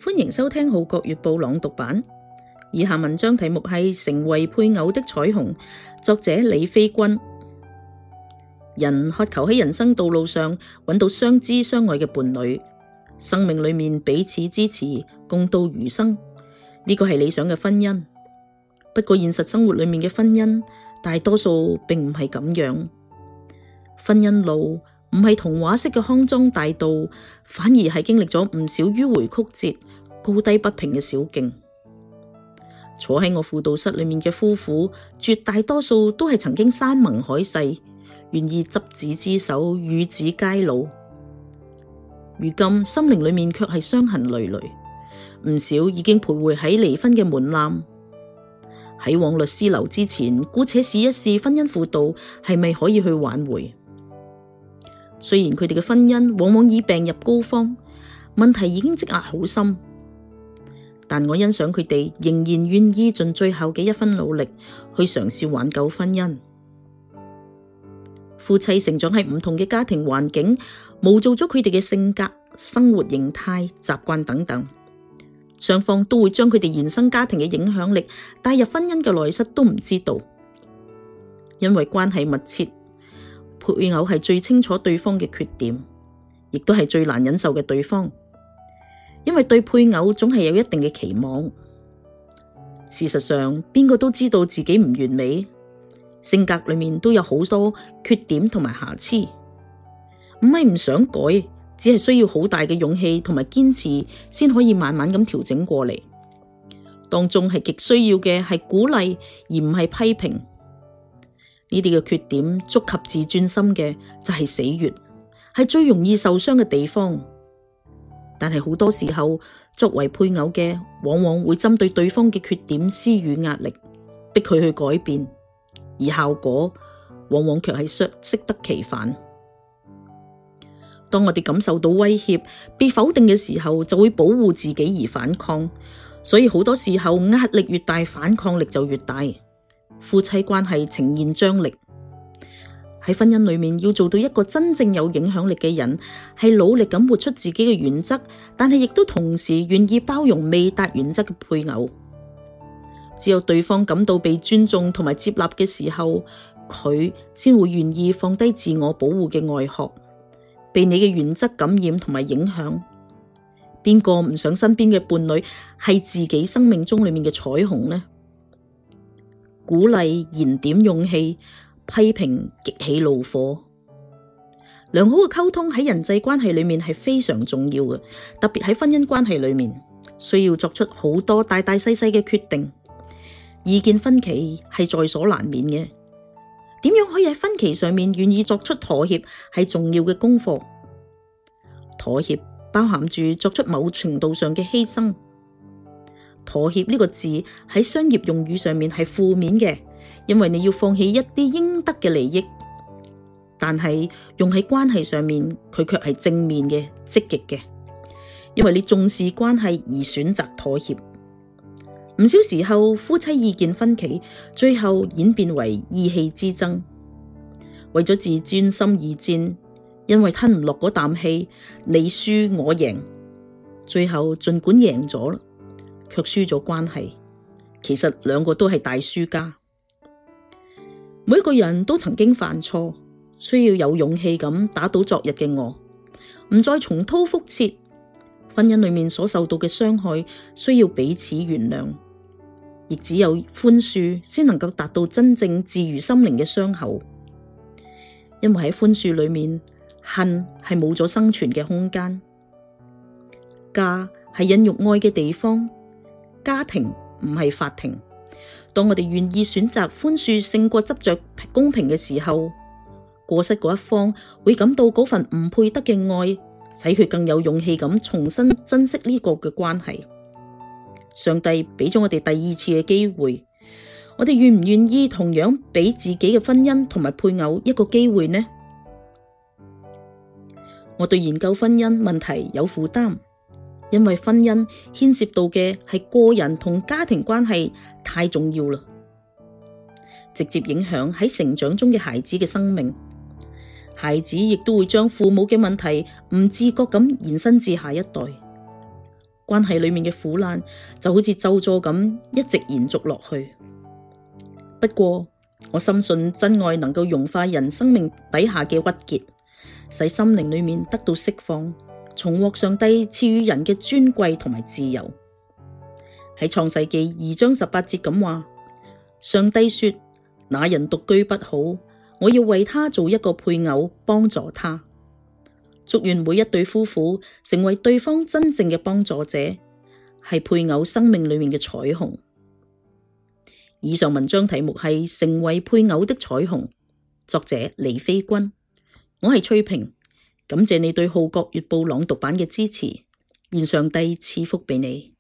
歡迎收聽《號角月報》朗讀版。以下文章題目係《成為配偶的彩虹》，作者李飛君。人渴求喺人生道路上揾到相知相愛嘅伴侶，生命裏面彼此支持，共度餘生，呢個係理想嘅婚姻。不過現實生活裏面嘅婚姻，大多數並唔係咁樣。婚姻路唔係童話式嘅康莊大道，反而係經歷咗唔少迂迴曲折、高低不平嘅小徑。坐喺我輔導室裏面嘅夫婦，絕大多數都係曾經山盟海誓，願意執子之手，與子偕老。如今心靈裏面卻係傷痕累累，唔少已經徘徊喺離婚嘅門檻。喺往律師樓之前，姑且試一試婚姻輔導係咪可以去挽回。雖然佢哋嘅婚姻往往已病入膏肓，問題已經積壓好深，但我欣賞佢哋仍然願意盡最後嘅一分努力去嘗試挽救婚姻。夫妻成長喺唔同嘅家庭環境，模造咗佢哋嘅性格、生活形態、習慣等等，雙方都會將佢哋原生家庭嘅影響力帶入婚姻嘅內室都唔知道。因為關係密切，配偶係最清楚對方嘅缺點，亦都係最難忍受嘅對方，因為對配偶總係有一定嘅期望。事實上，邊個都知道自己唔完美，性格裏面都有好多缺點同埋瑕疵，唔係唔想改，只係需要好大嘅勇氣同埋堅持，先可以慢慢咁調整過嚟。當中係極需要嘅係鼓勵，而唔係批評。呢啲嘅缺點觸及自尊心嘅就係死穴，係最容易受傷嘅地方。但係好多時候，作為配偶嘅往往會針對對方嘅缺點施予壓力，逼佢去改變，而效果往往卻係適得其反。當我哋感受到威脅、被否定嘅時候，就會保護自己而反抗，所以好多時候壓力越大，反抗力就越大。夫妻關係呈現張力。喺婚姻裏面要做到一個真正有影響力嘅人，係努力咁活出自己嘅原則，但係亦都同時願意包容未達原則嘅配偶。只有對方感到被尊重同埋接納嘅時候，佢先會願意放低自我保護嘅外殼，被你嘅原則感染同埋影響。邊個唔想身邊嘅伴侶係自己生命中裏面嘅彩虹呢？鼓勵燃點勇氣，批評激起怒火。良好嘅溝通喺人際關係裏面係非常重要嘅，特別喺婚姻關係裏面，需要作出好多大大細細嘅決定。意見分歧係在所難免嘅，點樣可以喺分歧上面願意作出妥協，係重要嘅功課。妥協包含住作出某程度上嘅犧牲。妥協呢個字喺商業用語上面係負面嘅，因為你要放棄一啲應得嘅利益，但係用喺關係上面，佢卻係正面嘅、積極嘅，因為你重視關係而選擇妥協。唔少時候夫妻意見分歧，最後演變為意氣之爭，為咗自尊心而戰，因為吞唔落嗰啖氣，你輸我贏，最後盡管贏咗，卻輸咗關係。其實兩個都係大輸家。每一個人都曾經犯錯，需要有勇氣咁打倒昨日嘅我，唔再重蹈覆轍。婚姻裏面所受到嘅傷害，需要彼此原諒，亦只有寬恕先能夠達到真正治癒心靈嘅傷口。因為喺寬恕裏面，恨係冇咗生存嘅空間。家係孕育愛嘅地方，家庭唔係法庭。當我哋願意選擇寬恕勝過執着公平嘅時候，過失嗰一方會感到嗰份唔配得嘅愛，使佢更有勇氣咁重新珍惜呢個嘅關係。上帝俾咗我哋第二次嘅機會，我哋願唔願意同樣俾自己嘅婚姻同埋配偶一個機會呢？我對研究婚姻問題有負擔，因為婚姻牽涉到嘅係個人同家庭關係太重要啦，直接影響喺成長中嘅孩子嘅生命。孩子亦都會將父母嘅問題唔自覺咁延伸至下一代。 關係裏面嘅苦難就好似咒詛咁一直延續落去。不過我深信真愛能夠融化人生命底下嘅鬱結，使心靈裏面得到釋放，重獲上帝賜予人嘅尊貴同埋自由。喺創世記2章18節咁話，上帝說：那人獨居不好，我要為他做一個配偶，幫助他。祝願每一對夫婦成為對方真正嘅幫助者，係配偶生命裏面嘅彩虹。以上文章題目係成為配偶的彩虹，作者李飛君。我係翠萍，感謝你對《號角月報》朗讀版嘅支持，願上帝賜福俾你。